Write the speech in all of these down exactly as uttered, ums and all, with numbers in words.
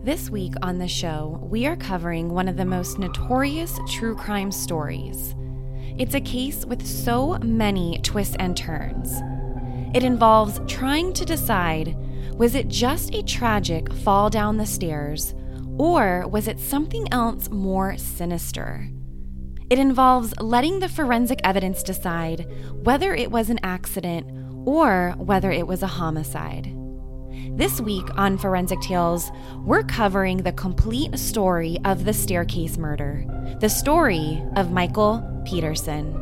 This week on the show, we are covering one of the most notorious true crime stories. It's a case with so many twists and turns. It involves trying to decide, was it just a tragic fall down the stairs, or was it something else more sinister? It involves letting the forensic evidence decide whether it was an accident or whether it was a homicide. This week on Forensic Tales, we're covering the complete story of the staircase murder, the story of Michael Peterson.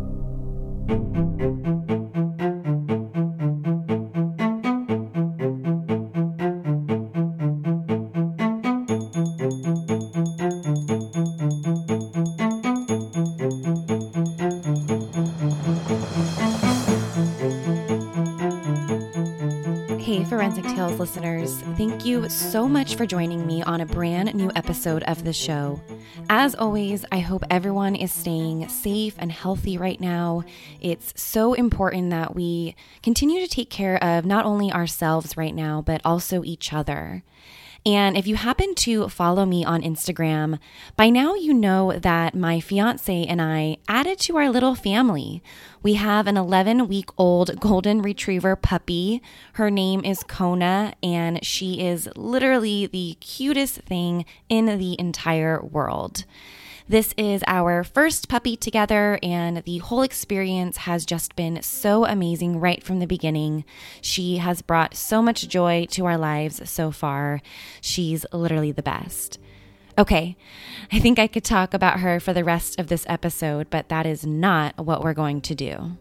Hey, Forensic Tales listeners, thank you so much for joining me on a brand new episode of the show. As always, I hope everyone is staying safe and healthy right now. It's so important that we continue to take care of not only ourselves right now, but also each other. And if you happen to follow me on Instagram, by now you know that my fiance and I added to our little family. We have an eleven-week-old golden retriever puppy. Her name is Kona, and she is literally the cutest thing in the entire world. This is our first puppy together, and the whole experience has just been so amazing right from the beginning. She has brought so much joy to our lives so far. She's literally the best. Okay, I think I could talk about her for the rest of this episode, but that is not what we're going to do.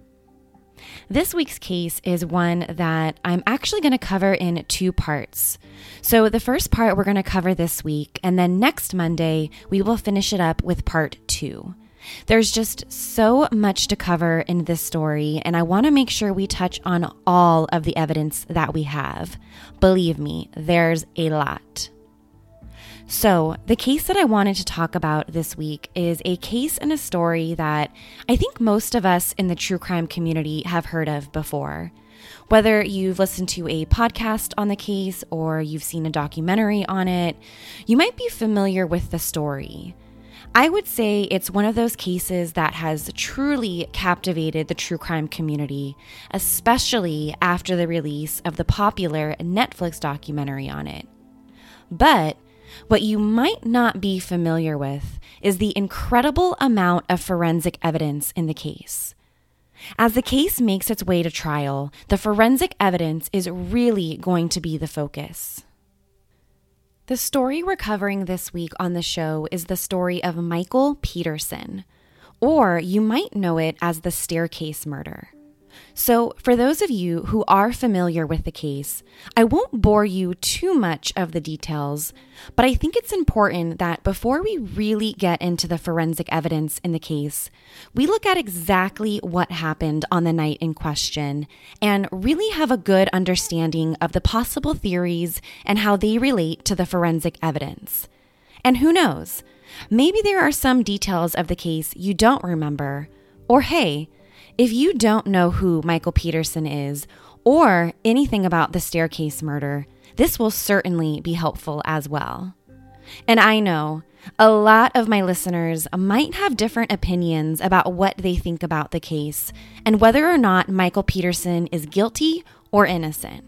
This week's case is one that I'm actually going to cover in two parts. So the first part we're going to cover this week, and then next Monday, we will finish it up with part two. There's just so much to cover in this story, and I want to make sure we touch on all of the evidence that we have. Believe me, there's a lot. So the case that I wanted to talk about this week is a case and a story that I think most of us in the true crime community have heard of before. Whether you've listened to a podcast on the case or you've seen a documentary on it, you might be familiar with the story. I would say it's one of those cases that has truly captivated the true crime community, especially after the release of the popular Netflix documentary on it. But what you might not be familiar with is the incredible amount of forensic evidence in the case. As the case makes its way to trial, the forensic evidence is really going to be the focus. The story we're covering this week on the show is the story of Michael Peterson, or you might know it as the staircase murder. So for those of you who are familiar with the case, I won't bore you too much of the details, but I think it's important that before we really get into the forensic evidence in the case, we look at exactly what happened on the night in question and really have a good understanding of the possible theories and how they relate to the forensic evidence. And who knows, maybe there are some details of the case you don't remember, or hey, if you don't know who Michael Peterson is or anything about the staircase murder, this will certainly be helpful as well. And I know a lot of my listeners might have different opinions about what they think about the case and whether or not Michael Peterson is guilty or innocent.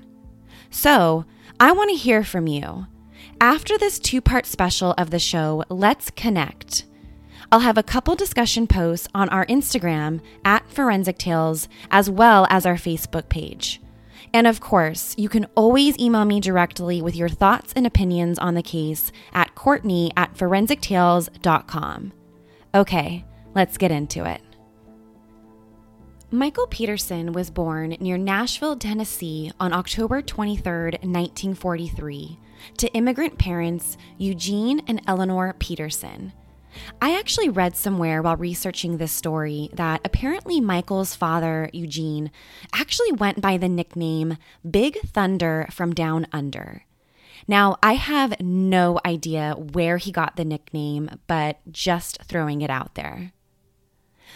So I want to hear from you. After this two-part special of the show, let's connect. I'll have a couple discussion posts on our Instagram at Forensic Tales, as well as our Facebook page. And of course, you can always email me directly with your thoughts and opinions on the case at Courtney at forensic tales dot com. Okay, let's get into it. Michael Peterson was born near Nashville, Tennessee on October twenty-third, nineteen forty-three, to immigrant parents Eugene and Eleanor Peterson. I actually read somewhere while researching this story that apparently Michael's father, Eugene, actually went by the nickname Big Thunder from Down Under. Now, I have no idea where he got the nickname, but just throwing it out there.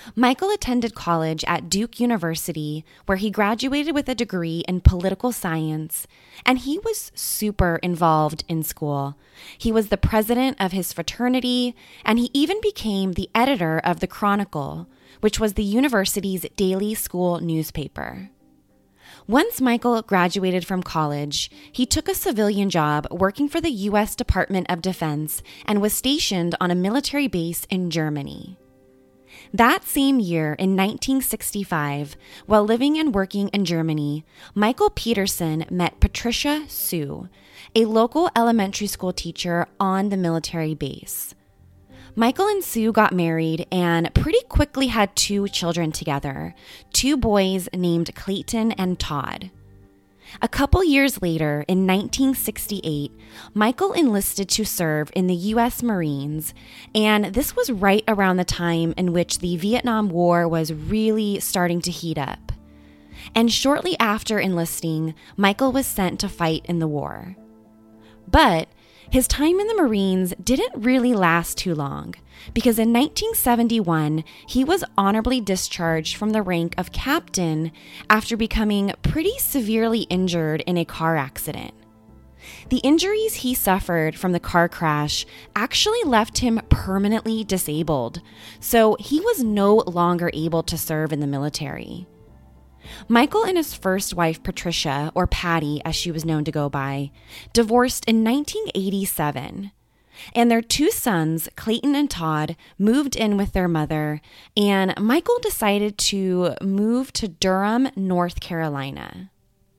Michael attended college at Duke University, where he graduated with a degree in political science, and he was super involved in school. He was the president of his fraternity, and he even became the editor of the Chronicle, which was the university's daily school newspaper. Once Michael graduated from college, he took a civilian job working for the U S Department of Defense and was stationed on a military base in Germany. That same year, in nineteen sixty-five, while living and working in Germany, Michael Peterson met Patricia Sue, a local elementary school teacher on the military base. Michael and Sue got married and pretty quickly had two children together, two boys named Clayton and Todd. A couple years later, in nineteen sixty-eight, Michael enlisted to serve in the U S Marines, and this was right around the time in which the Vietnam War was really starting to heat up. And shortly after enlisting, Michael was sent to fight in the war. But his time in the Marines didn't really last too long, because in nineteen seventy-one, he was honorably discharged from the rank of captain after becoming pretty severely injured in a car accident. The injuries he suffered from the car crash actually left him permanently disabled, so he was no longer able to serve in the military. Michael and his first wife, Patricia, or Patty as she was known to go by, divorced in nineteen eighty-seven. And their two sons, Clayton and Todd, moved in with their mother, and Michael decided to move to Durham, North Carolina.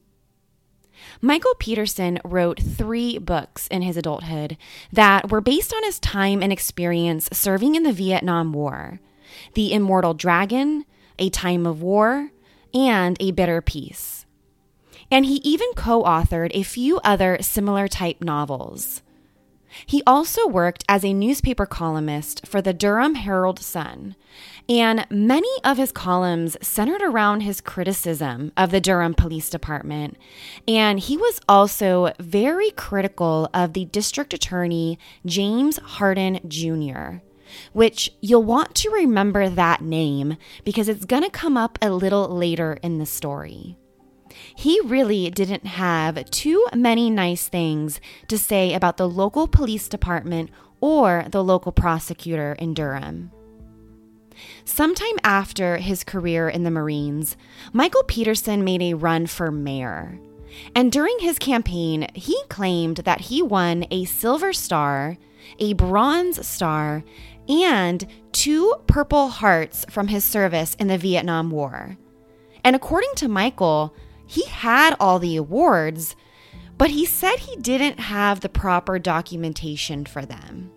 Michael Peterson wrote three books in his adulthood that were based on his time and experience serving in the Vietnam War: The Immortal Dragon, A Time of War, and A Bitter Peace. And he even co-authored a few other similar type novels. He also worked as a newspaper columnist for the Durham Herald-Sun, and many of his columns centered around his criticism of the Durham Police Department, and he was also very critical of the District Attorney James Hardin Junior, which you'll want to remember that name because it's going to come up a little later in the story. He really didn't have too many nice things to say about the local police department or the local prosecutor in Durham. Sometime after his career in the Marines, Michael Peterson made a run for mayor. And during his campaign, he claimed that he won a Silver Star, a Bronze Star, and two Purple Hearts from his service in the Vietnam War. And according to Michael, he had all the awards, but he said he didn't have the proper documentation for them.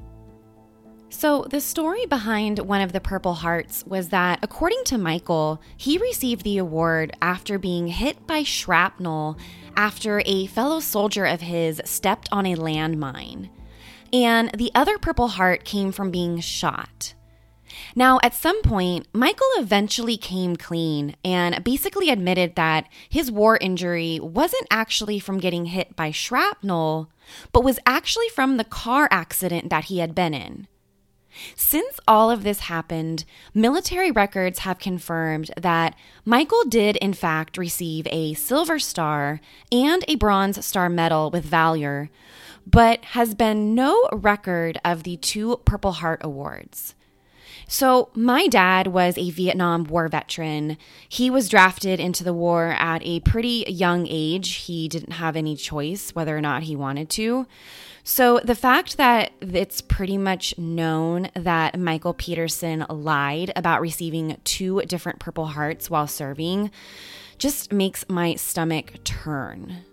So the story behind one of the Purple Hearts was that, according to Michael, he received the award after being hit by shrapnel after a fellow soldier of his stepped on a landmine. And the other Purple Heart came from being shot. Now, at some point, Michael eventually came clean and basically admitted that his war injury wasn't actually from getting hit by shrapnel, but was actually from the car accident that he had been in. Since all of this happened, military records have confirmed that Michael did in fact receive a Silver Star and a Bronze Star Medal with Valor, but has been no record of the two Purple Heart Awards. So my dad was a Vietnam War veteran. He was drafted into the war at a pretty young age. He didn't have any choice whether or not he wanted to. So the fact that it's pretty much known that Michael Peterson lied about receiving two different Purple Hearts while serving just makes my stomach turn.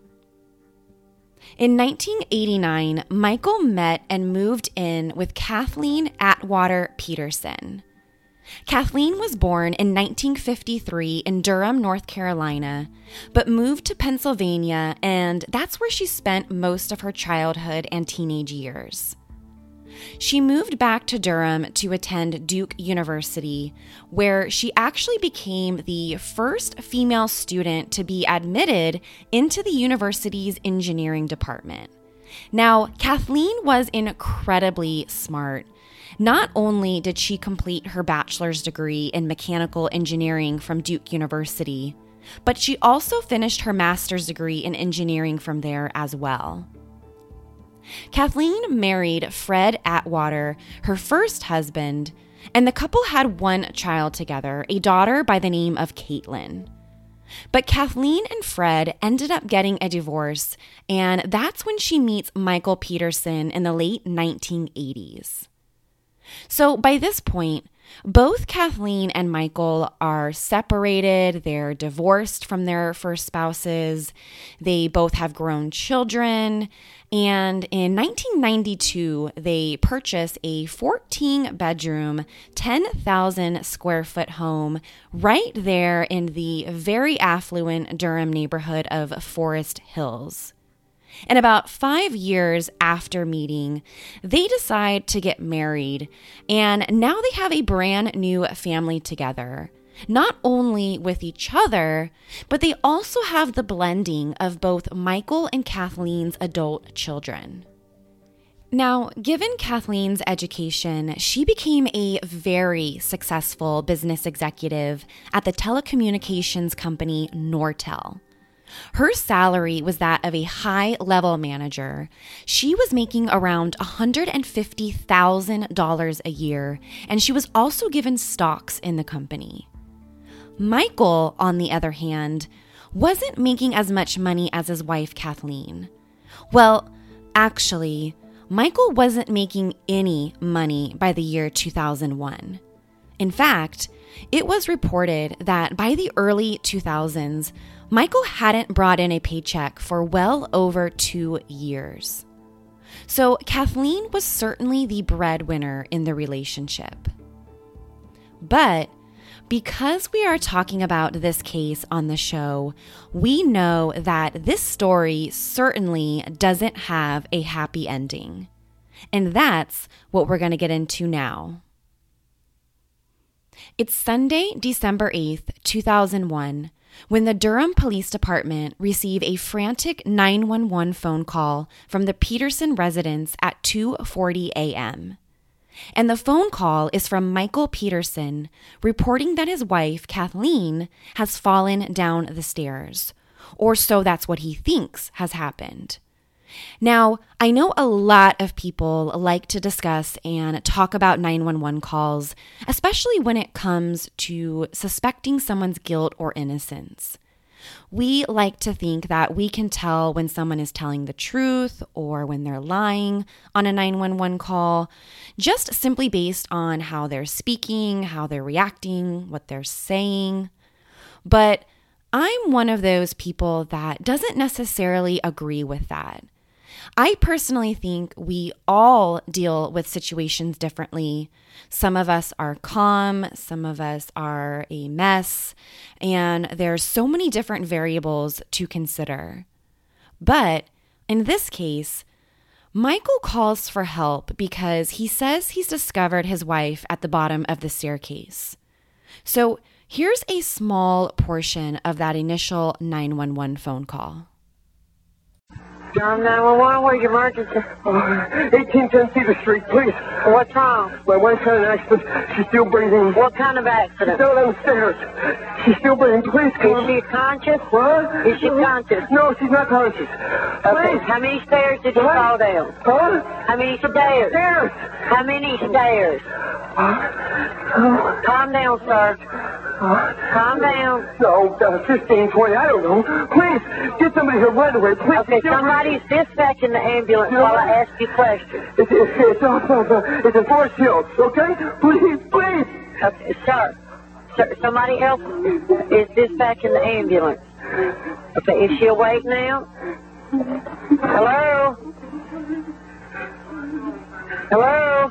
In nineteen eighty-nine, Michael met and moved in with Kathleen Atwater Peterson. Kathleen was born in nineteen fifty-three in Durham, North Carolina, but moved to Pennsylvania, and that's where she spent most of her childhood and teenage years. She moved back to Durham to attend Duke University, where she actually became the first female student to be admitted into the university's engineering department. Now, Kathleen was incredibly smart. Not only did she complete her bachelor's degree in mechanical engineering from Duke University, but she also finished her master's degree in engineering from there as well. Kathleen married Fred Atwater, her first husband, and the couple had one child together, a daughter by the name of Caitlin. But Kathleen and Fred ended up getting a divorce, and that's when she meets Michael Peterson in the late nineteen eighties. So by this point, both Kathleen and Michael are separated, they're divorced from their first spouses, they both have grown children, and in nineteen ninety-two, they purchase a fourteen-bedroom, ten thousand square foot home right there in the very affluent Durham neighborhood of Forest Hills. And about five years after meeting, they decide to get married, and now they have a brand new family together. Not only with each other, but they also have the blending of both Michael and Kathleen's adult children. Now, given Kathleen's education, she became a very successful business executive at the telecommunications company Nortel. Her salary was that of a high-level manager. She was making around one hundred fifty thousand dollars a year, and she was also given stocks in the company. Michael, on the other hand, wasn't making as much money as his wife, Kathleen. Well, actually, Michael wasn't making any money by the year two thousand one. In fact, it was reported that by the early two thousands, Michael hadn't brought in a paycheck for well over two years. So Kathleen was certainly the breadwinner in the relationship. But because we are talking about this case on the show, we know that this story certainly doesn't have a happy ending. And that's what we're going to get into now. It's Sunday, December eighth, two thousand one, when the Durham Police Department received a frantic nine one one phone call from the Peterson residence at two forty a.m. And the phone call is from Michael Peterson reporting that his wife, Kathleen, has fallen down the stairs, or so that's what he thinks has happened. Now, I know a lot of people like to discuss and talk about nine one one calls, especially when it comes to suspecting someone's guilt or innocence. We like to think that we can tell when someone is telling the truth or when they're lying on a nine one one call, just simply based on how they're speaking, how they're reacting, what they're saying. But I'm one of those people that doesn't necessarily agree with that. I personally think we all deal with situations differently. Some of us are calm, some of us are a mess, and there's so many different variables to consider. But in this case, Michael calls for help because he says he's discovered his wife at the bottom of the staircase. So here's a small portion of that initial nine one one phone call. Durham nine one one, where's your emergency? Uh, eighteen ten Cedar Street, please. What's wrong? My wife had an accident. She's still breathing. What kind of She's accident? down on the stairs. She's still breathing. Please come. Is she conscious? What? Is she conscious? No, she's not conscious. Okay, Please. how many stairs did you What? fall down? Huh? How many stairs? Stairs. How many stairs? Uh, Calm down, sir. uh, Calm down. no, uh, fifteen, twenty, I don't know. Please, get somebody here right away. Please. Okay, She's still somebody's dispatching the ambulance You know while I what? ask you questions. It's, it's, it's off of, uh, it's in Forest Hills, okay? Please, please. Okay, sir. Sir, somebody else is dispatching the ambulance. Okay, is she awake now? Hello? Hello?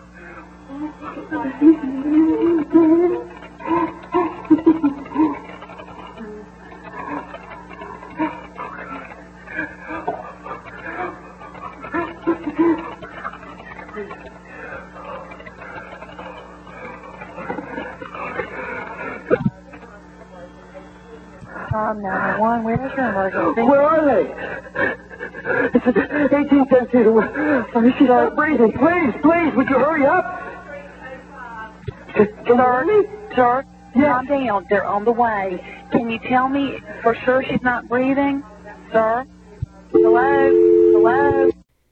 Tom nine one one, where's your emergency? Where are they? It's eighteen seventeen. She's not breathing. Please, please, would you hurry up? Can you hear me? Sir, Yes. calm down. They're on the way. Can you tell me for sure she's not breathing? Sir? Hello? Hello?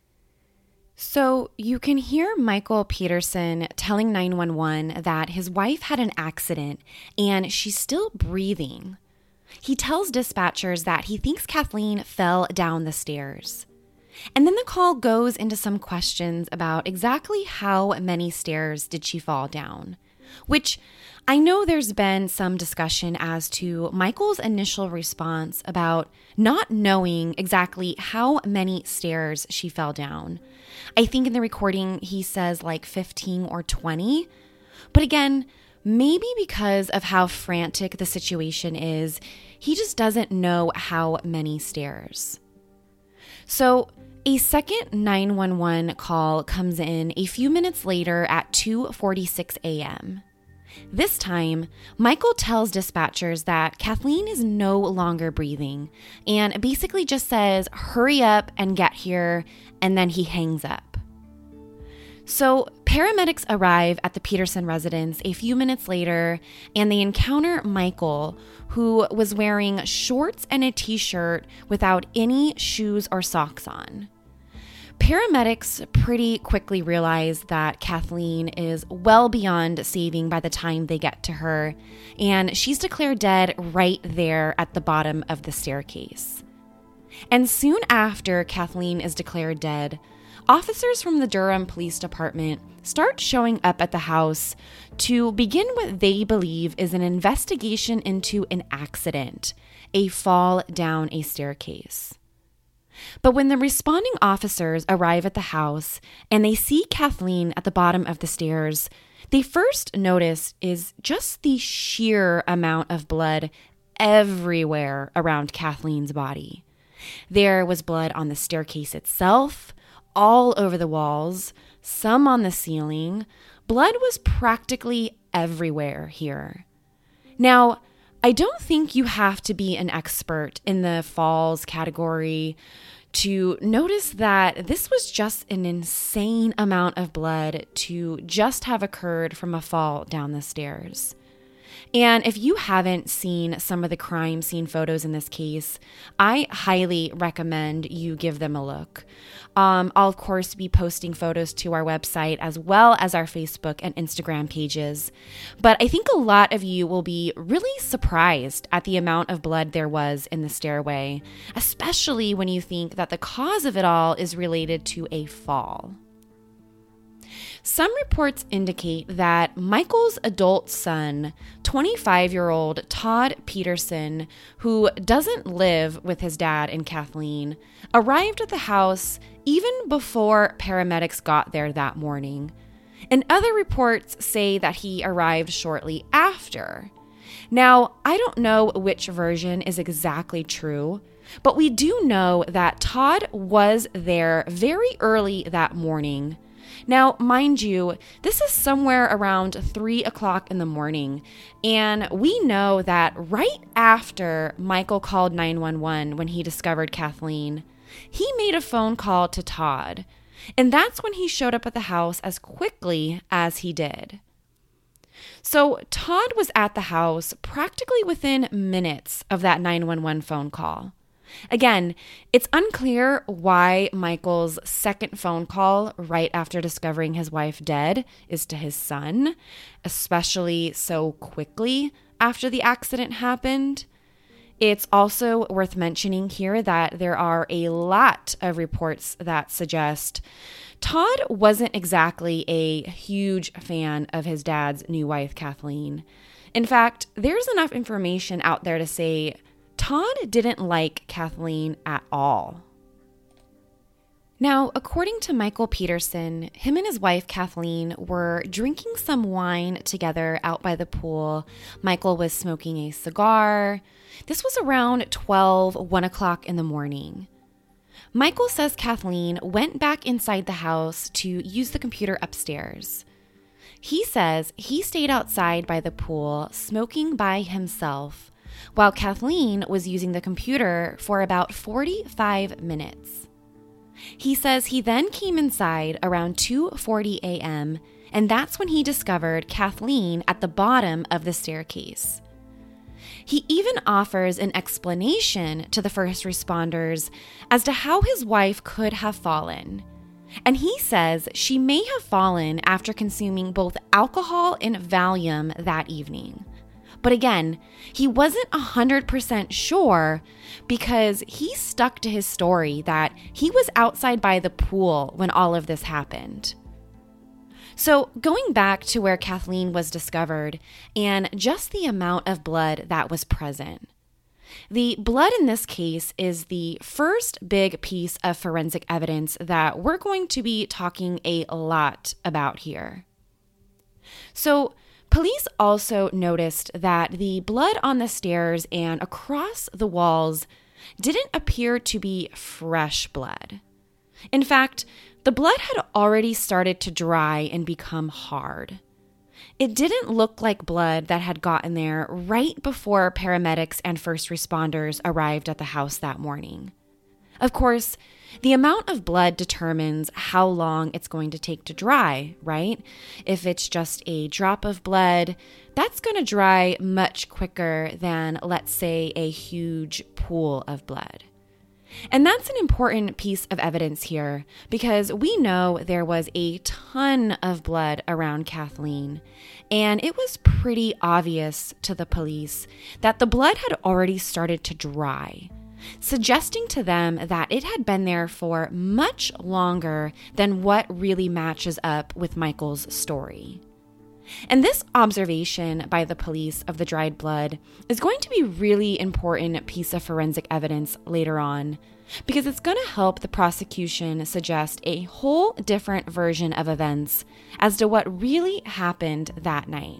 So you can hear Michael Peterson telling nine one one that his wife had an accident and she's still breathing. He tells dispatchers that he thinks Kathleen fell down the stairs. And then the call goes into some questions about exactly how many stairs did she fall down, which I know there's been some discussion as to Michael's initial response about not knowing exactly how many stairs she fell down. I think in the recording he says like fifteen or twenty. But again, maybe because of how frantic the situation is, he just doesn't know how many stairs. So a second nine one one call comes in a few minutes later at two forty-six a.m. This time, Michael tells dispatchers that Kathleen is no longer breathing and basically just says, hurry up and get here, and then he hangs up. So paramedics arrive at the Peterson residence a few minutes later, and they encounter Michael, who was wearing shorts and a t-shirt without any shoes or socks on. Paramedics pretty quickly realize that Kathleen is well beyond saving by the time they get to her, and she's declared dead right there at the bottom of the staircase. And soon after Kathleen is declared dead, officers from the Durham Police Department start showing up at the house to begin what they believe is an investigation into an accident, a fall down a staircase. But when the responding officers arrive at the house and they see Kathleen at the bottom of the stairs, they first notice is just the sheer amount of blood everywhere around Kathleen's body. There was blood on the staircase itself, all over the walls, some on the ceiling. Blood was practically everywhere here. Now, I don't think you have to be an expert in the falls category to notice that this was just an insane amount of blood to just have occurred from a fall down the stairs. And if you haven't seen some of the crime scene photos in this case, I highly recommend you give them a look. Um, I'll, of course, be posting photos to our website as well as our Facebook and Instagram pages. But I think a lot of you will be really surprised at the amount of blood there was in the stairway, especially when you think that the cause of it all is related to a fall. Some reports indicate that Michael's adult son, twenty-five-year-old Todd Peterson, who doesn't live with his dad and Kathleen, arrived at the house even before paramedics got there that morning. And other reports say that he arrived shortly after. Now, I don't know which version is exactly true, but we do know that Todd was there very early that morning. Now, mind you, this is somewhere around three o'clock in the morning, and we know that right after Michael called nine one one when he discovered Kathleen, he made a phone call to Todd, and that's when he showed up at the house as quickly as he did. So Todd was at the house practically within minutes of that nine one one phone call. Again, it's unclear why Michael's second phone call right after discovering his wife dead is to his son, especially so quickly after the accident happened. It's also worth mentioning here that there are a lot of reports that suggest Todd wasn't exactly a huge fan of his dad's new wife, Kathleen. In fact, there's enough information out there to say Todd didn't like Kathleen at all. Now, according to Michael Peterson, him and his wife Kathleen were drinking some wine together out by the pool. Michael was smoking a cigar. This was around twelve, one o'clock in the morning. Michael says Kathleen went back inside the house to use the computer upstairs. He says he stayed outside by the pool smoking by himself, while Kathleen was using the computer for about forty-five minutes. He says he then came inside around two forty a.m., and that's when he discovered Kathleen at the bottom of the staircase. He even offers an explanation to the first responders as to how his wife could have fallen. And he says she may have fallen after consuming both alcohol and Valium that evening. But again, he wasn't one hundred percent sure because he stuck to his story that he was outside by the pool when all of this happened. So going back to where Kathleen was discovered and just the amount of blood that was present. The blood in this case is the first big piece of forensic evidence that we're going to be talking a lot about here. So police also noticed that the blood on the stairs and across the walls didn't appear to be fresh blood. In fact, the blood had already started to dry and become hard. It didn't look like blood that had gotten there right before paramedics and first responders arrived at the house that morning. Of course, the amount of blood determines how long it's going to take to dry, right? If it's just a drop of blood, that's going to dry much quicker than, let's say, a huge pool of blood. And that's an important piece of evidence here because we know there was a ton of blood around Kathleen, and it was pretty obvious to the police that the blood had already started to dry, suggesting to them that it had been there for much longer than what really matches up with Michael's story. And this observation by the police of the dried blood is going to be a really important piece of forensic evidence later on because it's going to help the prosecution suggest a whole different version of events as to what really happened that night.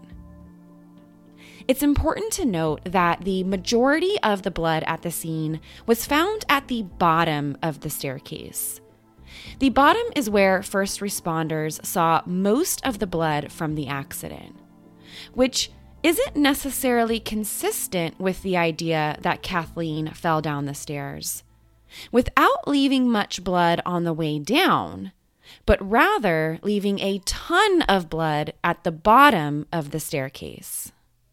It's important to note that the majority of the blood at the scene was found at the bottom of the staircase. The bottom is where first responders saw most of the blood from the accident, which isn't necessarily consistent with the idea that Kathleen fell down the stairs, without leaving much blood on the way down, but rather leaving a ton of blood at the bottom of the staircase.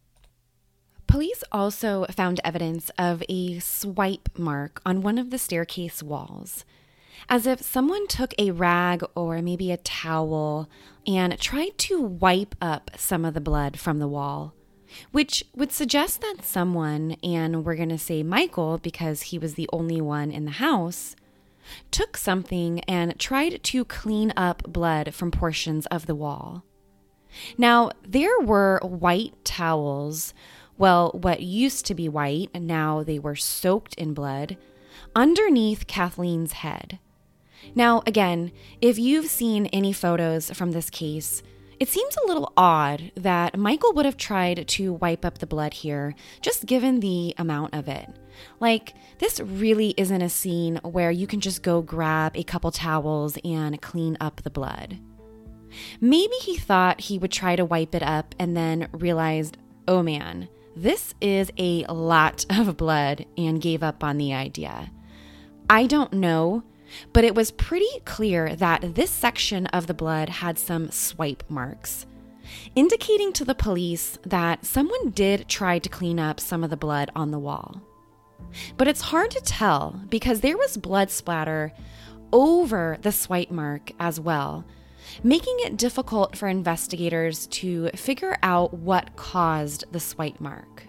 Police also found evidence of a swipe mark on one of the staircase walls, as if someone took a rag or maybe a towel and tried to wipe up some of the blood from the wall, which would suggest that someone, and we're going to say Michael because he was the only one in the house, took something and tried to clean up blood from portions of the wall. Now, there were white towels, well, what used to be white, and now they were soaked in blood, underneath Kathleen's head. Now, again, if you've seen any photos from this case, it seems a little odd that Michael would have tried to wipe up the blood here, just given the amount of it. Like, this really isn't a scene where you can just go grab a couple towels and clean up the blood. Maybe he thought he would try to wipe it up and then realized, oh man, this is a lot of blood, and gave up on the idea. I don't know. But it was pretty clear that this section of the blood had some swipe marks, indicating to the police that someone did try to clean up some of the blood on the wall. But it's hard to tell because there was blood splatter over the swipe mark as well, making it difficult for investigators to figure out what caused the swipe mark.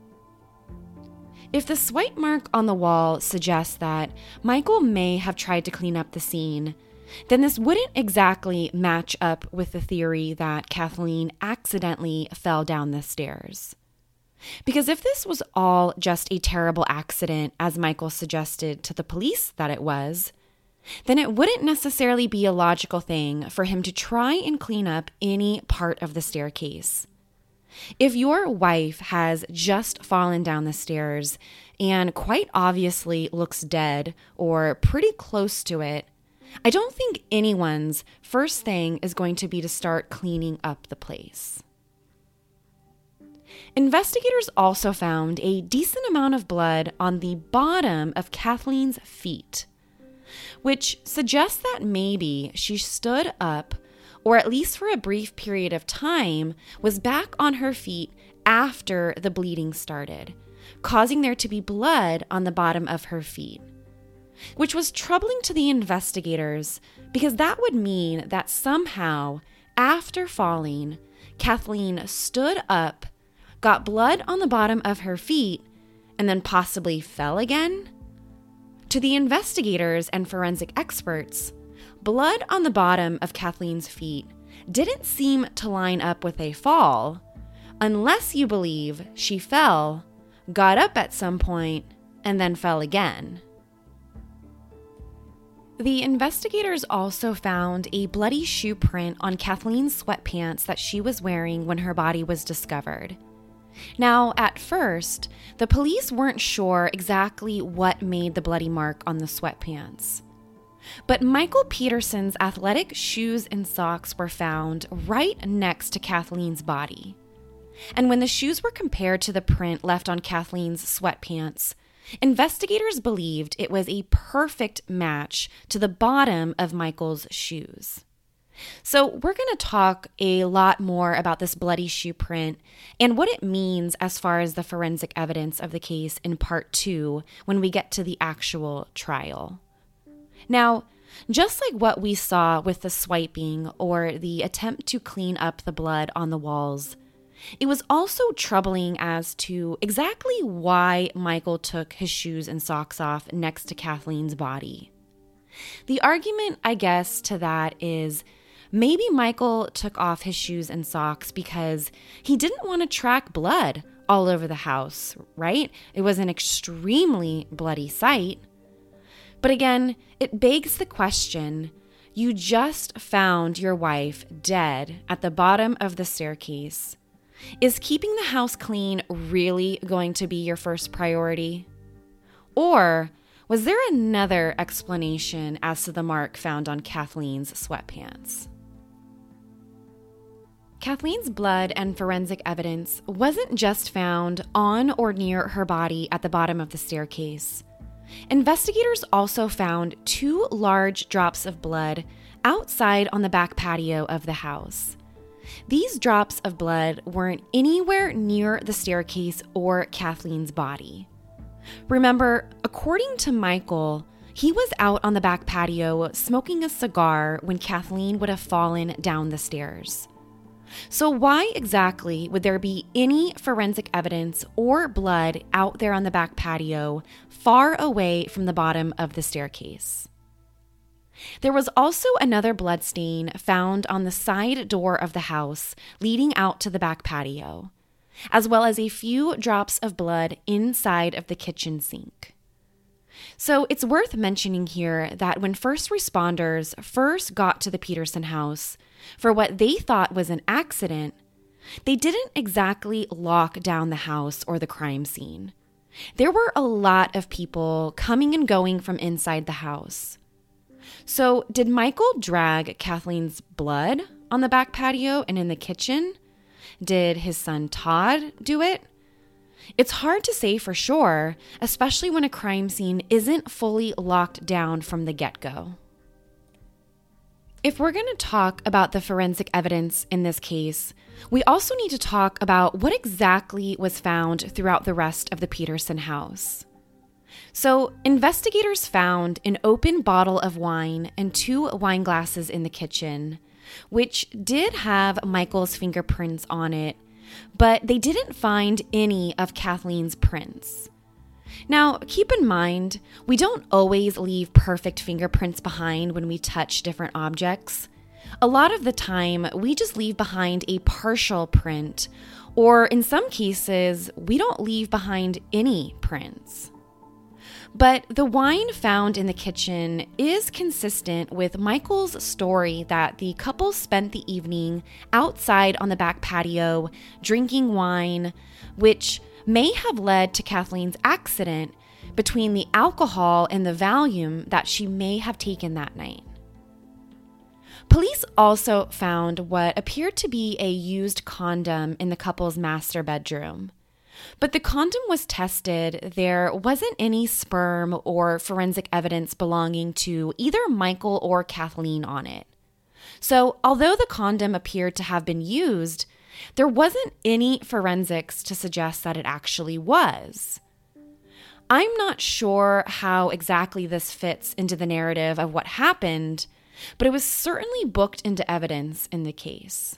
If the swipe mark on the wall suggests that Michael may have tried to clean up the scene, then this wouldn't exactly match up with the theory that Kathleen accidentally fell down the stairs. Because if this was all just a terrible accident, as Michael suggested to the police that it was, then it wouldn't necessarily be a logical thing for him to try and clean up any part of the staircase. If your wife has just fallen down the stairs and quite obviously looks dead or pretty close to it, I don't think anyone's first thing is going to be to start cleaning up the place. Investigators also found a decent amount of blood on the bottom of Kathleen's feet. which suggests that maybe she stood up, or at least for a brief period of time, was back on her feet after the bleeding started, causing there to be blood on the bottom of her feet, which was troubling to the investigators because that would mean that somehow, after falling, Kathleen stood up, got blood on the bottom of her feet, and then possibly fell again? To the investigators and forensic experts, blood on the bottom of Kathleen's feet didn't seem to line up with a fall, unless you believe she fell, got up at some point, and then fell again. The investigators also found a bloody shoe print on Kathleen's sweatpants that she was wearing when her body was discovered. Now, at first, the police weren't sure exactly what made the bloody mark on the sweatpants. But Michael Peterson's athletic shoes and socks were found right next to Kathleen's body. And when the shoes were compared to the print left on Kathleen's sweatpants, investigators believed it was a perfect match to the bottom of Michael's shoes. So we're going to talk a lot more about this bloody shoe print and what it means as far as the forensic evidence of the case in part two when we get to the actual trial. Now, just like what we saw with the swiping or the attempt to clean up the blood on the walls, it was also troubling as to exactly why Michael took his shoes and socks off next to Kathleen's body. The argument, I guess, to that is maybe Michael took off his shoes and socks because he didn't want to track blood all over the house, right? It was an extremely bloody sight. But again, it begs the question, you just found your wife dead at the bottom of the staircase. Is keeping the house clean really going to be your first priority? Or was there another explanation as to the mark found on Kathleen's sweatpants? Kathleen's blood and forensic evidence wasn't just found on or near her body at the bottom of the staircase. Investigators also found two large drops of blood outside on the back patio of the house. These drops of blood weren't anywhere near the staircase or Kathleen's body. Remember, according to Michael, he was out on the back patio smoking a cigar when Kathleen would have fallen down the stairs. So why exactly would there be any forensic evidence or blood out there on the back patio far away from the bottom of the staircase? There was also another blood stain found on the side door of the house leading out to the back patio, as well as a few drops of blood inside of the kitchen sink. So it's worth mentioning here that when first responders first got to the Peterson house for what they thought was an accident, they didn't exactly lock down the house or the crime scene. There were a lot of people coming and going from inside the house. So did Michael drag Kathleen's blood on the back patio and in the kitchen? Did his son Todd do it? It's hard to say for sure, especially when a crime scene isn't fully locked down from the get-go. If we're going to talk about the forensic evidence in this case, we also need to talk about what exactly was found throughout the rest of the Peterson house. So, investigators found an open bottle of wine and two wine glasses in the kitchen, which did have Michael's fingerprints on it, but they didn't find any of Kathleen's prints. Now, keep in mind, we don't always leave perfect fingerprints behind when we touch different objects. A lot of the time, we just leave behind a partial print, or in some cases, we don't leave behind any prints. But the wine found in the kitchen is consistent with Michael's story that the couple spent the evening outside on the back patio drinking wine, which may have led to Kathleen's accident between the alcohol and the Valium that she may have taken that night. Police also found what appeared to be a used condom in the couple's master bedroom, But the condom was tested. There wasn't any sperm or forensic evidence belonging to either Michael or Kathleen on it. So although the condom appeared to have been used, there wasn't any forensics to suggest that it actually was. I'm not sure how exactly this fits into the narrative of what happened, but it was certainly booked into evidence in the case.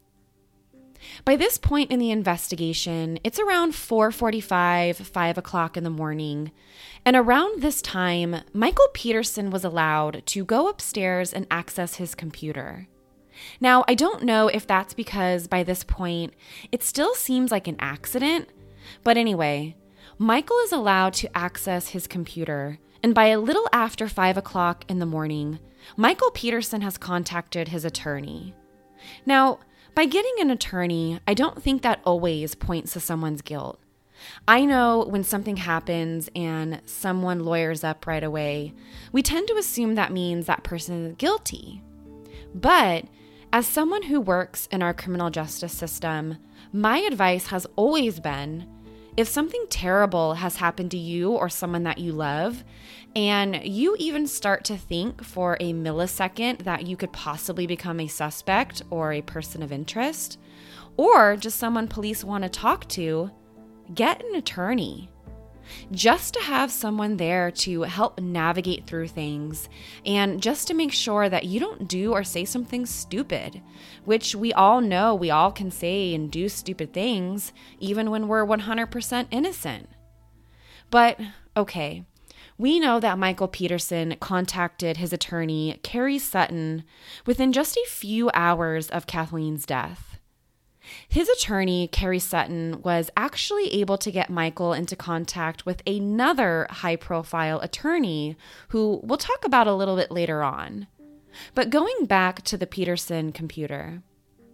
By this point in the investigation, it's around four forty-five, five o'clock in the morning, and around this time, Michael Peterson was allowed to go upstairs and access his computer. Now, I don't know if that's because by this point, it still seems like an accident, but anyway, Michael is allowed to access his computer, and by a little after five o'clock in the morning, Michael Peterson has contacted his attorney. Now, by getting an attorney, I don't think that always points to someone's guilt. I know when something happens and someone lawyers up right away, we tend to assume that means that person is guilty. But as someone who works in our criminal justice system, my advice has always been, if something terrible has happened to you or someone that you love, and you even start to think for a millisecond that you could possibly become a suspect or a person of interest, or just someone police want to talk to, get an attorney. Just to have someone there to help navigate through things and just to make sure that you don't do or say something stupid, which we all know we all can say and do stupid things even when we're one hundred percent innocent. But, okay, we know that Michael Peterson contacted his attorney, Carrie Sutton, within just a few hours of Kathleen's death. His attorney, Carrie Sutton, was actually able to get Michael into contact with another high-profile attorney who we'll talk about a little bit later on. But going back to the Peterson computer.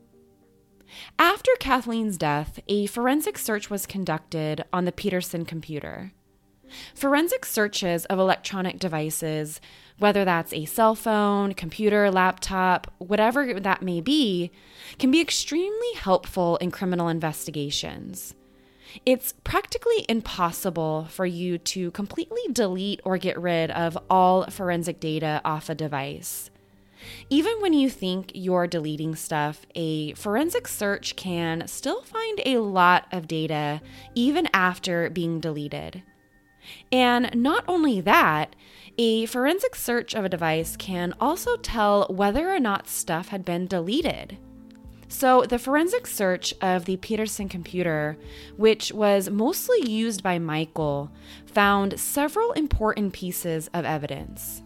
After Kathleen's death, a forensic search was conducted on the Peterson computer. Forensic searches of electronic devices, whether that's a cell phone, computer, laptop, whatever that may be, can be extremely helpful in criminal investigations. It's practically impossible for you to completely delete or get rid of all forensic data off a device. Even when you think you're deleting stuff, a forensic search can still find a lot of data even after being deleted. And not only that, a forensic search of a device can also tell whether or not stuff had been deleted. So the forensic search of the Peterson computer, which was mostly used by Michael, found several important pieces of evidence.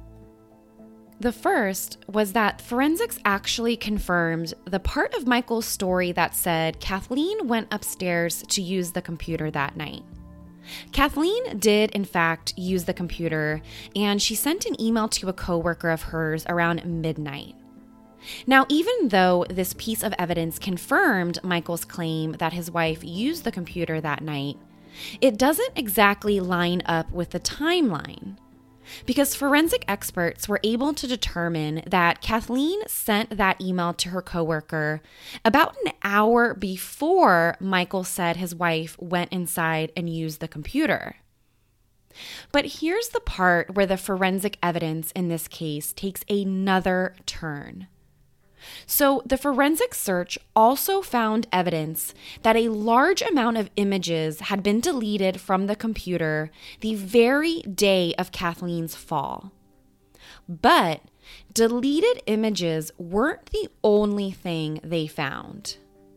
The first was that forensics actually confirmed the part of Michael's story that said Kathleen went upstairs to use the computer that night. Kathleen did, in fact, use the computer, and she sent an email to a coworker of hers around midnight. Now, even though this piece of evidence confirmed Michael's claim that his wife used the computer that night, it doesn't exactly line up with the timeline, because forensic experts were able to determine that Kathleen sent that email to her coworker about an hour before Michael said his wife went inside and used the computer. But here's the part where the forensic evidence in this case takes another turn. So the forensic search also found evidence that a large amount of images had been deleted from the computer the very day of Kathleen's fall. But deleted images weren't the only thing they found.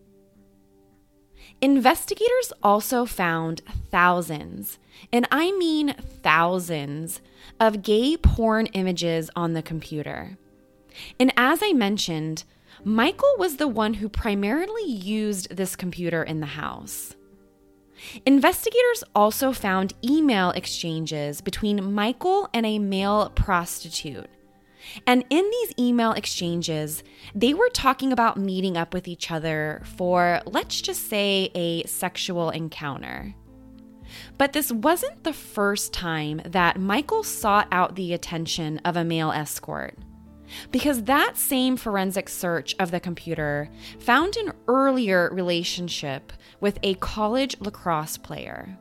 Investigators also found thousands, and I mean thousands, of gay porn images on the computer. And as I mentioned, Michael was the one who primarily used this computer in the house. Investigators also found email exchanges between Michael and a male prostitute. And in these email exchanges, they were talking about meeting up with each other for, let's just say, a sexual encounter. But this wasn't the first time that Michael sought out the attention of a male escort. because that same forensic search of the computer found an earlier relationship with a college lacrosse player.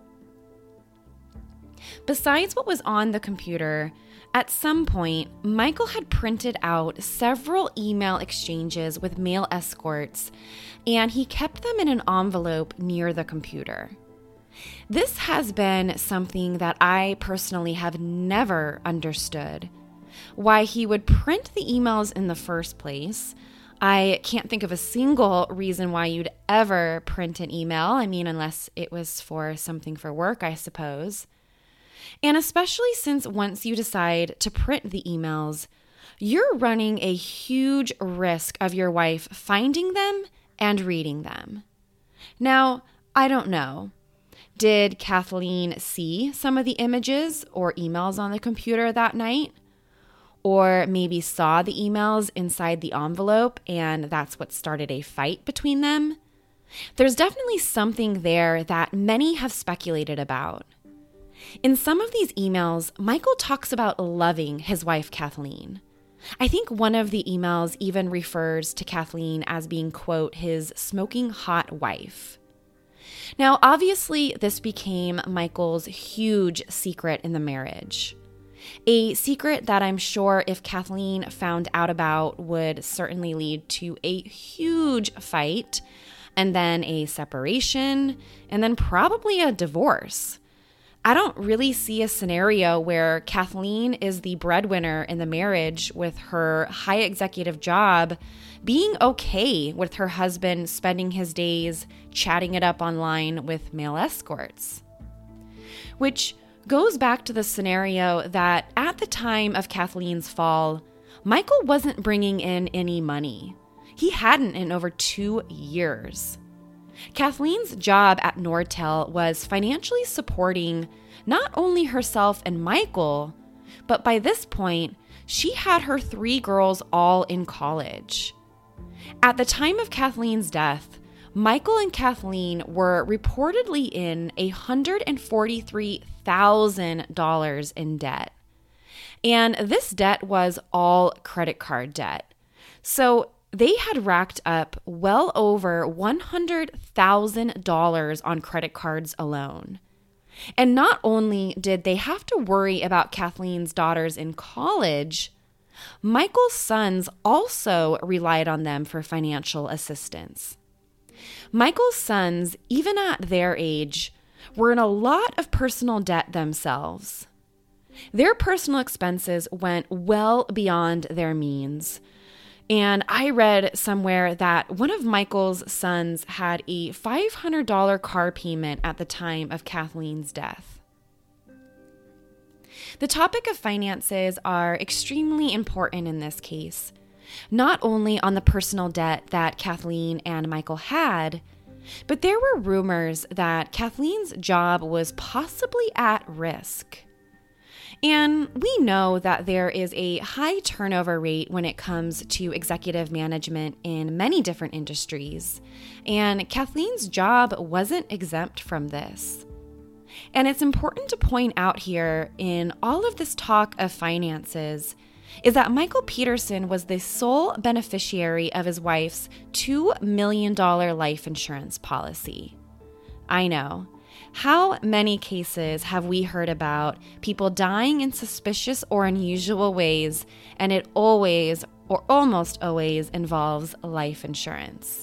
Besides what was on the computer, at some point, Michael had printed out several email exchanges with male escorts, and he kept them in an envelope near the computer. This has been something that I personally have never understood. Why he would print the emails in the first place. I can't think of a single reason why you'd ever print an email. I mean, unless it was for something for work, I suppose. And especially since once you decide to print the emails, you're running a huge risk of your wife finding them and reading them. Now, I don't know. Did Kathleen see some of the images or emails on the computer that night? Or maybe saw the emails inside the envelope and that's what started a fight between them? There's definitely something there that many have speculated about. In some of these emails, Michael talks about loving his wife, Kathleen. I think one of the emails even refers to Kathleen as being, quote, his smoking hot wife. Now, obviously, this became Michael's huge secret in the marriage. A secret that I'm sure if Kathleen found out about would certainly lead to a huge fight, and then a separation, and then probably a divorce. I don't really see a scenario where Kathleen is the breadwinner in the marriage with her high executive job being okay with her husband spending his days chatting it up online with male escorts. Which goes back to the scenario that at the time of Kathleen's fall, Michael wasn't bringing in any money. He hadn't in over two years. Kathleen's job at Nortel was financially supporting not only herself and Michael, but by this point, she had her three girls all in college. At the time of Kathleen's death, Michael and Kathleen were reportedly in one hundred forty-three thousand dollars in debt. And this debt was all credit card debt. So they had racked up well over one hundred thousand dollars on credit cards alone. And not only did they have to worry about Kathleen's daughters in college, Michael's sons also relied on them for financial assistance. Michael's sons, even at their age, were in a lot of personal debt themselves. Their personal expenses went well beyond their means. And I read somewhere that one of Michael's sons had a five hundred dollars car payment at the time of Kathleen's death. The topic of finances are extremely important in this case, not only on the personal debt that Kathleen and Michael had, but there were rumors that Kathleen's job was possibly at risk. And we know that there is a high turnover rate when it comes to executive management in many different industries, and Kathleen's job wasn't exempt from this. And it's important to point out here in all of this talk of finances is that Michael Peterson was the sole beneficiary of his wife's two million dollars life insurance policy. I know. How many cases have we heard about people dying in suspicious or unusual ways, and it always or almost always involves life insurance?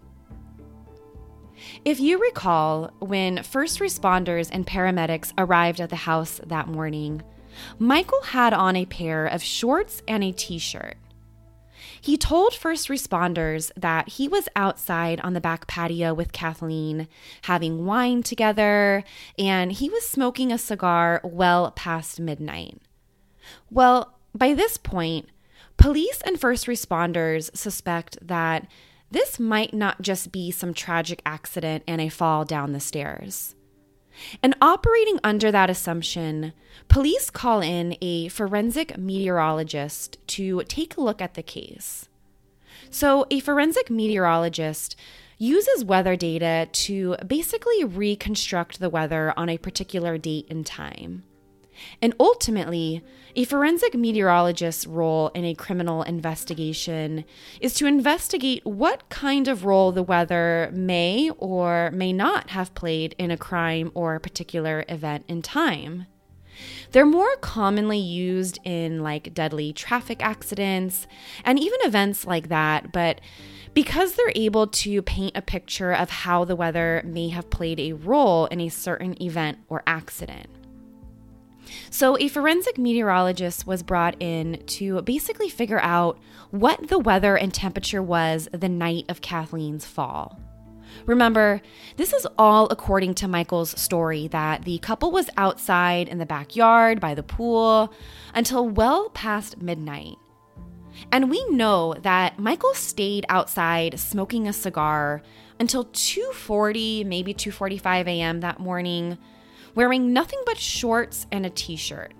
If you recall, when first responders and paramedics arrived at the house that morning, Michael had on a pair of shorts and a t-shirt. He told first responders that he was outside on the back patio with Kathleen, having wine together, and he was smoking a cigar well past midnight. Well, by this point, police and first responders suspect that this might not just be some tragic accident and a fall down the stairs. And operating under that assumption, police call in a forensic meteorologist to take a look at the case. So a forensic meteorologist uses weather data to basically reconstruct the weather on a particular date and time. And ultimately, a forensic meteorologist's role in a criminal investigation is to investigate what kind of role the weather may or may not have played in a crime or a particular event in time. They're more commonly used in like deadly traffic accidents and even events like that, but because they're able to paint a picture of how the weather may have played a role in a certain event or accident. So a forensic meteorologist was brought in to basically figure out what the weather and temperature was the night of Kathleen's fall. Remember, this is all according to Michael's story that the couple was outside in the backyard by the pool until well past midnight. And we know that Michael stayed outside smoking a cigar until two forty, maybe two forty-five a.m. that morning, wearing nothing but shorts and a t-shirt.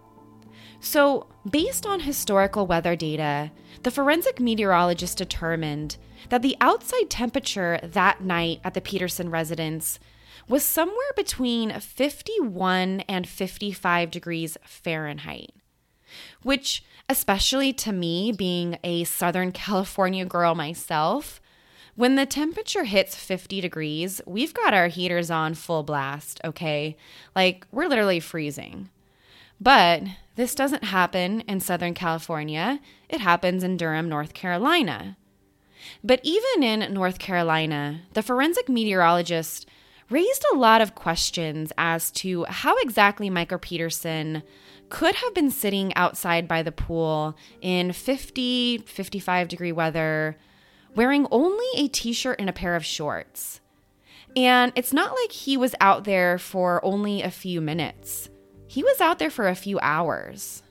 So, based on historical weather data, the forensic meteorologist determined that the outside temperature that night at the Peterson residence was somewhere between fifty-one and fifty-five degrees Fahrenheit, which, especially to me, being a Southern California girl myself, when the temperature hits fifty degrees, we've got our heaters on full blast, okay? Like, we're literally freezing. But this doesn't happen in Southern California. It happens in Durham, North Carolina. But even in North Carolina, the forensic meteorologist raised a lot of questions as to how exactly Michael Peterson could have been sitting outside by the pool in fifty, fifty-five degree weather, wearing only a t-shirt and a pair of shorts. And it's not like he was out there for only a few minutes. He was out there for a few hours.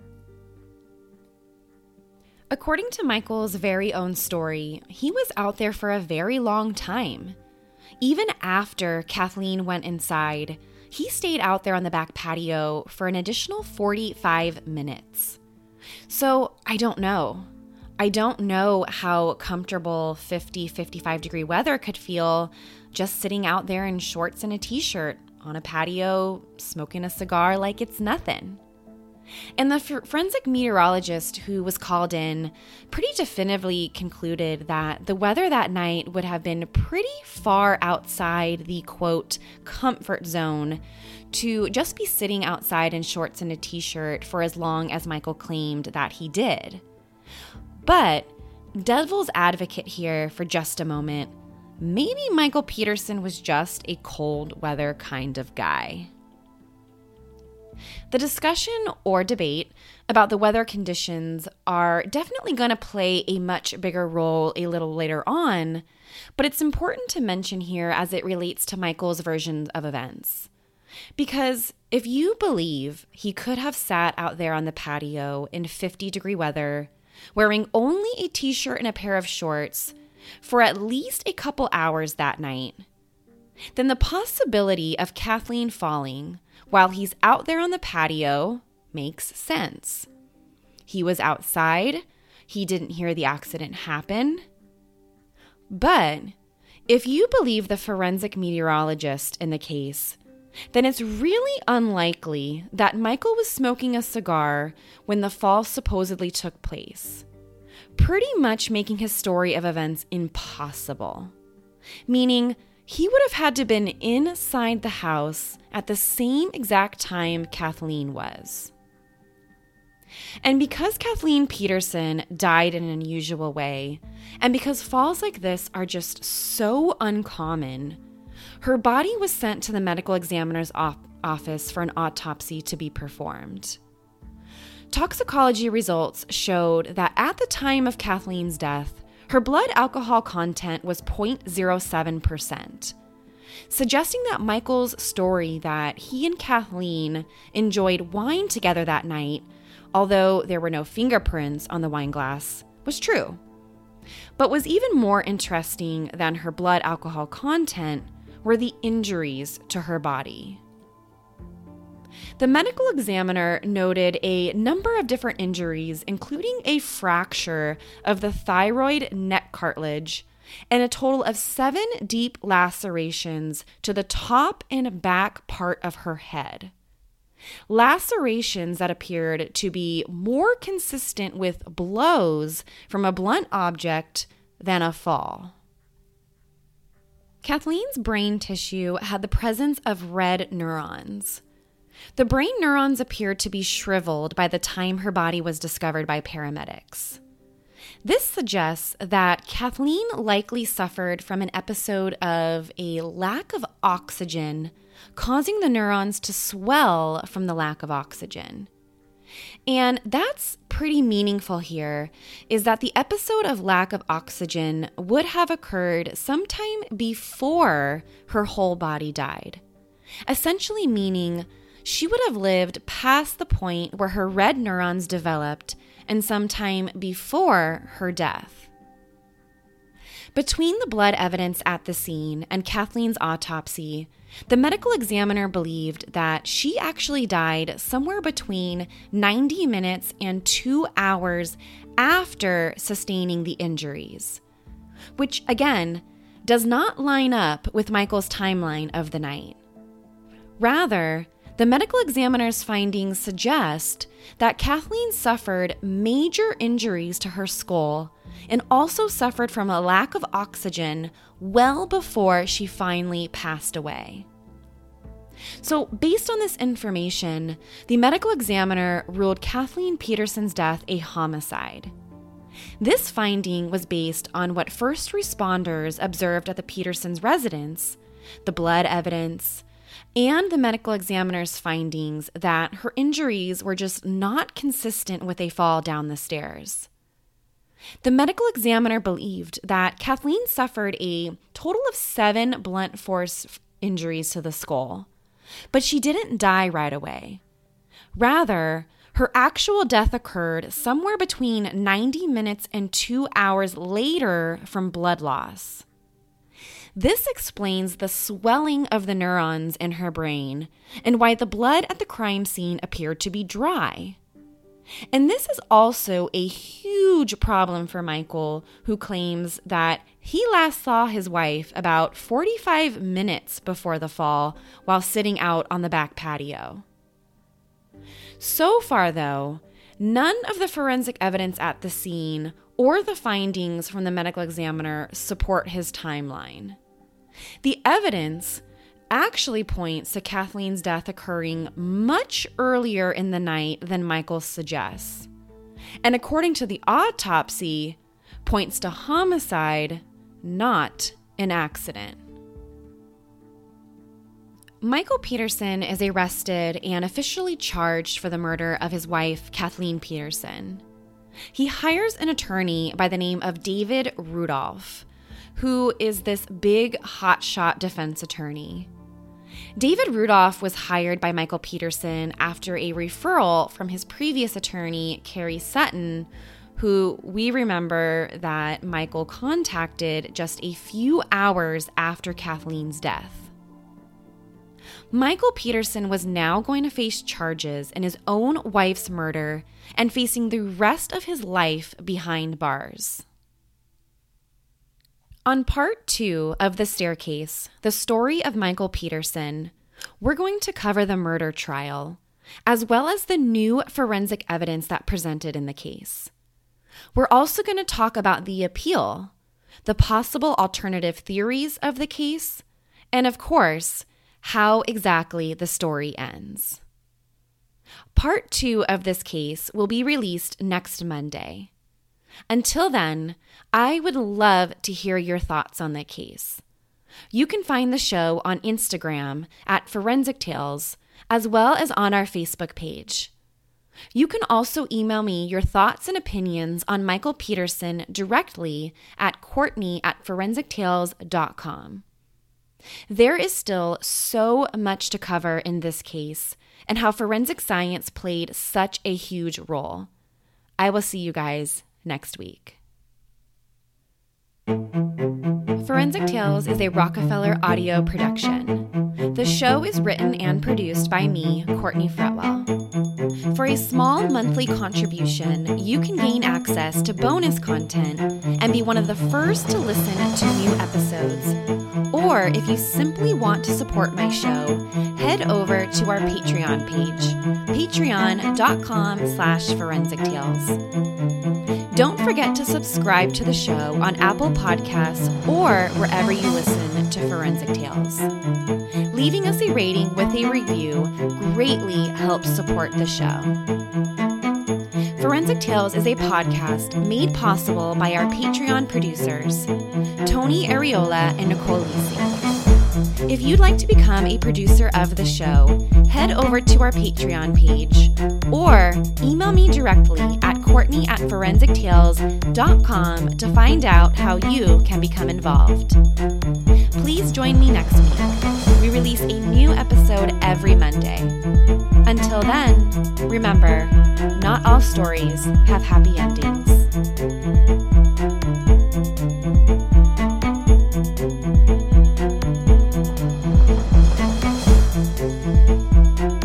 According to Michael's very own story, he was out there for a very long time. Even after Kathleen went inside, he stayed out there on the back patio for an additional forty-five minutes. So I don't know. I don't know how comfortable fifty, fifty-five degree weather could feel just sitting out there in shorts and a t-shirt on a patio, smoking a cigar like it's nothing. And the forensic meteorologist who was called in pretty definitively concluded that the weather that night would have been pretty far outside the, quote, comfort zone to just be sitting outside in shorts and a t-shirt for as long as Michael claimed that he did. But, devil's advocate here for just a moment, maybe Michael Peterson was just a cold weather kind of guy. The discussion or debate about the weather conditions are definitely going to play a much bigger role a little later on, but it's important to mention here as it relates to Michael's version of events. Because if you believe he could have sat out there on the patio in fifty degree weather, wearing only a t-shirt and a pair of shorts for at least a couple hours that night, then the possibility of Kathleen falling while he's out there on the patio makes sense. He was outside. He didn't hear the accident happen. But if you believe the forensic meteorologist in the case, then it's really unlikely that Michael was smoking a cigar when the fall supposedly took place, pretty much making his story of events impossible. Meaning, he would have had to have been inside the house at the same exact time Kathleen was. And because Kathleen Peterson died in an unusual way, and because falls like this are just so uncommon, her body was sent to the medical examiner's op- office for an autopsy to be performed. Toxicology results showed that at the time of Kathleen's death, her blood alcohol content was zero point zero seven percent, suggesting that Michael's story that he and Kathleen enjoyed wine together that night, although there were no fingerprints on the wine glass, was true. But was even more interesting than her blood alcohol content were the injuries to her body. The medical examiner noted a number of different injuries, including a fracture of the thyroid neck cartilage and a total of seven deep lacerations to the top and back part of her head. lacerations that appeared to be more consistent with blows from a blunt object than a fall. Kathleen's brain tissue had the presence of red neurons. The brain neurons appeared to be shriveled by the time her body was discovered by paramedics. This suggests that Kathleen likely suffered from an episode of a lack of oxygen, causing the neurons to swell from the lack of oxygen. And that's pretty meaningful here, is that the episode of lack of oxygen would have occurred sometime before her whole body died, essentially meaning she would have lived past the point where her red neurons developed and sometime before her death. Between the blood evidence at the scene and Kathleen's autopsy, the medical examiner believed that she actually died somewhere between ninety minutes and two hours after sustaining the injuries, which, again, does not line up with Michael's timeline of the night. Rather, the medical examiner's findings suggest that Kathleen suffered major injuries to her skull and also suffered from a lack of oxygen well before she finally passed away. So, based on this information, the medical examiner ruled Kathleen Peterson's death a homicide. This finding was based on what first responders observed at the Petersons' residence, the blood evidence, and the medical examiner's findings that her injuries were just not consistent with a fall down the stairs. The medical examiner believed that Kathleen suffered a total of seven blunt force injuries to the skull, but she didn't die right away. Rather, her actual death occurred somewhere between ninety minutes and two hours later from blood loss. This explains the swelling of the neurons in her brain and why the blood at the crime scene appeared to be dry. And this is also a huge problem for Michael, who claims that he last saw his wife about forty-five minutes before the fall while sitting out on the back patio. So far, though, none of the forensic evidence at the scene or the findings from the medical examiner support his timeline. The evidence actually points to Kathleen's death occurring much earlier in the night than Michael suggests, and according to the autopsy, points to homicide, not an accident. Michael Peterson is arrested and officially charged for the murder of his wife, Kathleen Peterson. He hires an attorney by the name of David Rudolph, who is this big hotshot defense attorney. David Rudolph was hired by Michael Peterson after a referral from his previous attorney, Carrie Sutton, who we remember that Michael contacted just a few hours after Kathleen's death. Michael Peterson was now going to face charges in his own wife's murder and facing the rest of his life behind bars. On part two of The Staircase, the story of Michael Peterson, we're going to cover the murder trial, as well as the new forensic evidence that presented in the case. We're also going to talk about the appeal, the possible alternative theories of the case, and of course, how exactly the story ends. Part two of this case will be released next Monday. Until then, I would love to hear your thoughts on the case. You can find the show on Instagram at Forensic Tales, as well as on our Facebook page. You can also email me your thoughts and opinions on Michael Peterson directly at Courtney at forensic tales dot com. There is still so much to cover in this case and how forensic science played such a huge role. I will see you guys next week. Forensic Tales is a Rockefeller audio production. The show is written and produced by me, Courtney Fretwell. For a small monthly contribution, you can gain access to bonus content and be one of the first to listen to new episodes. Or if you simply want to support my show, head over to our Patreon page, patreon.com slash forensic tales. Don't forget to subscribe to the show on Apple Podcasts or wherever you listen to Forensic Tales. Leaving us a rating with a review greatly helps support the show. Forensic Tales is a podcast made possible by our Patreon producers, Tony Ariola and Nicole Lisi. If you'd like to become a producer of the show, head over to our Patreon page or email me directly at Courtney at forensic tales dot com to find out how you can become involved. Please join me next week. We release a new episode every Monday. Until then, remember, not all stories have happy endings. Thank you.